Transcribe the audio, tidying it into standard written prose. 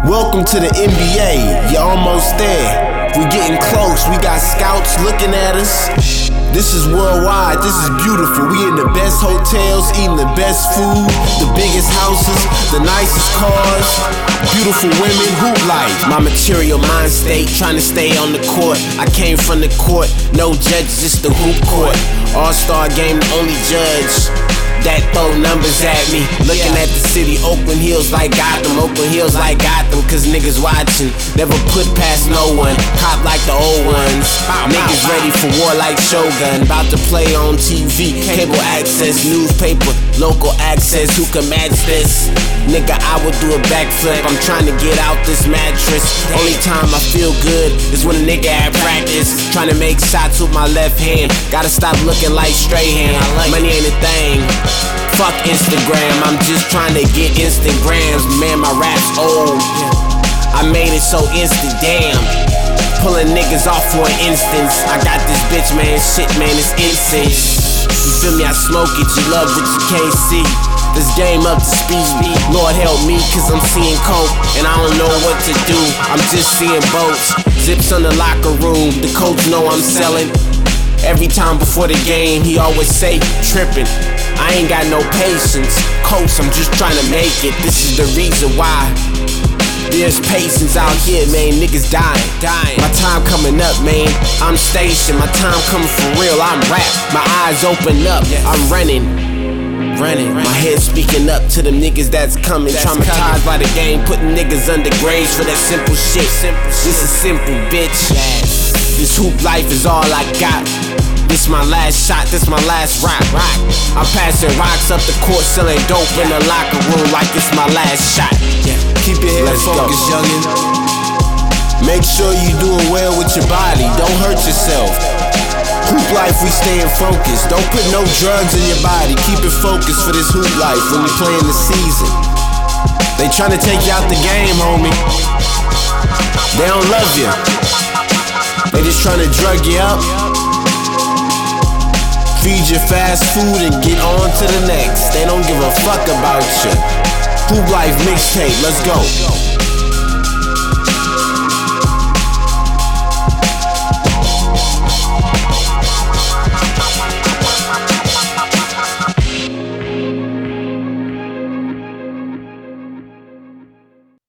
Welcome to the NBA, you're almost there. We getting close, we got scouts looking at us. This is worldwide, this is beautiful. We in the best hotels, eating the best food, the biggest houses, the nicest cars, beautiful women, hoop life. My material mind state, trying to stay on the court. I came from the court, no judge, just the hoop court. All-star game, the only judge that throw numbers at me. Looking at the city, Oakland Hills like Gotham. Oakland Hills like Gotham, cause niggas watching. Never put past no one, cop like the old ones. Niggas ready for war like Shogun. About to play on TV, cable access, newspaper, local access. Who can match this? Nigga, I would do a backflip. I'm trying to get out this mattress. Only time I feel good is when a nigga at practice. Trying to make shots with my left hand. Gotta stop looking like Strahan. Money ain't a thing. Fuck Instagram, I'm just trying to get Instagrams. Man, my rap's old, I made it so instant, damn. Pulling niggas off for an instance. I got this bitch, man, shit, man, it's incense. You feel me, I smoke it, you love what you can't see. This game up to speed, Lord help me, cause I'm seeing coke and I don't know what to do. I'm just seeing boats, zips on the locker room. The coach know I'm selling. Every time before the game, he always say, trippin'. I ain't got no patience. Coach, I'm just trying to make it. This is the reason why there's patience out here, man. Niggas dying. My time coming up, man. I'm stationed. My time coming for real. I'm rap. My eyes open up. I'm running. My head speaking up to them niggas that's coming. Traumatized by the game, putting niggas under graves for that simple shit. This is simple, bitch. This hoop life is all I got. This my last shot, this my last rock. I'm passing rocks up the court, selling dope in the locker room like it's my last shot. Keep your head focused, youngin'. Make sure you doing well with your body, don't hurt yourself. Hoop life, we stayin' focused. Don't put no drugs in your body. Keep it focused for this hoop life when you playin' the season. They tryna take you out the game, homie. They don't love you. They just tryna drug you up, feed you fast food and get on to the next. They don't give a fuck about you. Hoop Life mixtape, let's go.